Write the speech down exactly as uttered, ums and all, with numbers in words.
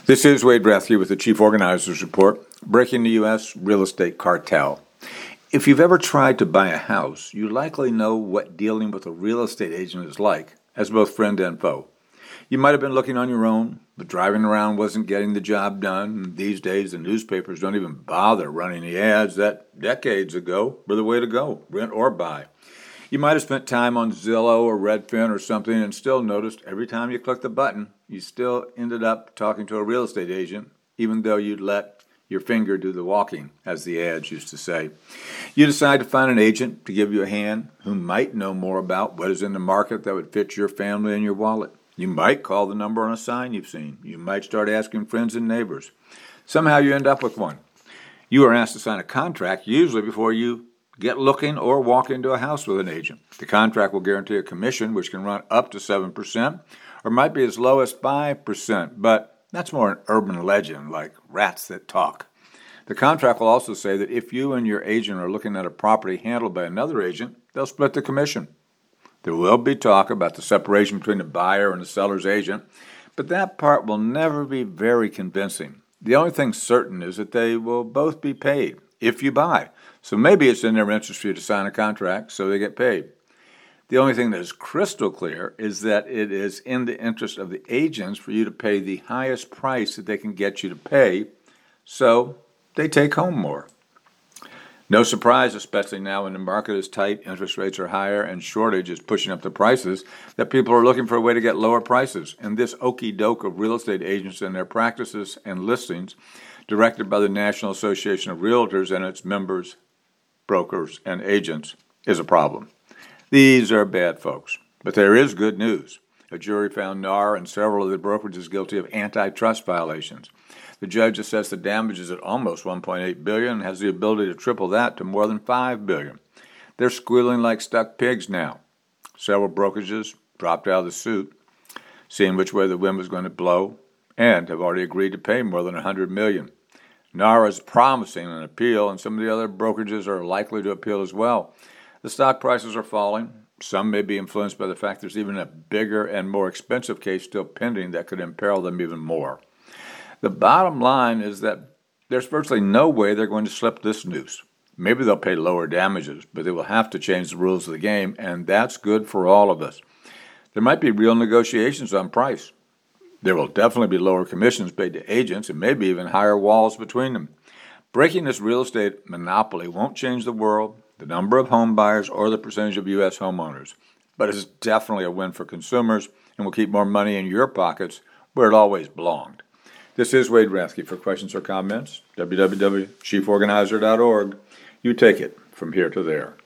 This is Wade Rathke with the Chief Organizers Report, breaking the U S real estate cartel. If you've ever tried to buy a house, you likely know what dealing with a real estate agent is like, as both friend and foe. You might have been looking on your own, but driving around wasn't getting the job done. And these days, the newspapers don't even bother running the ads that decades ago were the way to go, rent or buy. You might have spent time on Zillow or Redfin or something and still noticed every time you clicked the button, you still ended up talking to a real estate agent, even though you'd let your finger do the walking, as the ads used to say. You decide to find an agent to give you a hand who might know more about what is in the market that would fit your family and your wallet. You might call the number on a sign you've seen. You might start asking friends and neighbors. Somehow you end up with one. You are asked to sign a contract, usually before you get looking or walk into a house with an agent. The contract will guarantee a commission, which can run up to seven percent, or might be as low as five percent, but that's more an urban legend, like rats that talk. The contract will also say that if you and your agent are looking at a property handled by another agent, they'll split the commission. There will be talk about the separation between the buyer and the seller's agent, but that part will never be very convincing. The only thing certain is that they will both be paid if you buy. So maybe it's in their interest for you to sign a contract so they get paid. The only thing that is crystal clear is that it is in the interest of the agents for you to pay the highest price that they can get you to pay, so they take home more. No surprise, especially now when the market is tight, interest rates are higher, and shortage is pushing up the prices, that people are looking for a way to get lower prices. And this okey-doke of real estate agents and their practices and listings, directed by the National Association of Realtors and its members, brokers, and agents, is a problem. These are bad folks. But there is good news. A jury found N A R and several of the brokerages guilty of antitrust violations. The judge assessed the damages at almost one point eight billion dollars and has the ability to triple that to more than five billion dollars. They're squealing like stuck pigs now. Several brokerages dropped out of the suit, seeing which way the wind was going to blow, and have already agreed to pay more than one hundred million dollars. N A R is promising an appeal, and some of the other brokerages are likely to appeal as well. The stock prices are falling. Some may be influenced by the fact there's even a bigger and more expensive case still pending that could imperil them even more. The bottom line is that there's virtually no way they're going to slip this noose. Maybe they'll pay lower damages, but they will have to change the rules of the game, and that's good for all of us. There might be real negotiations on price. There will definitely be lower commissions paid to agents and maybe even higher walls between them. Breaking this real estate monopoly won't change the world, the number of home buyers, or the percentage of U S homeowners. But it's definitely a win for consumers and will keep more money in your pockets where it always belonged. This is Wade Rathke. For questions or comments, w w w dot chief organizer dot org. You take it from here to there.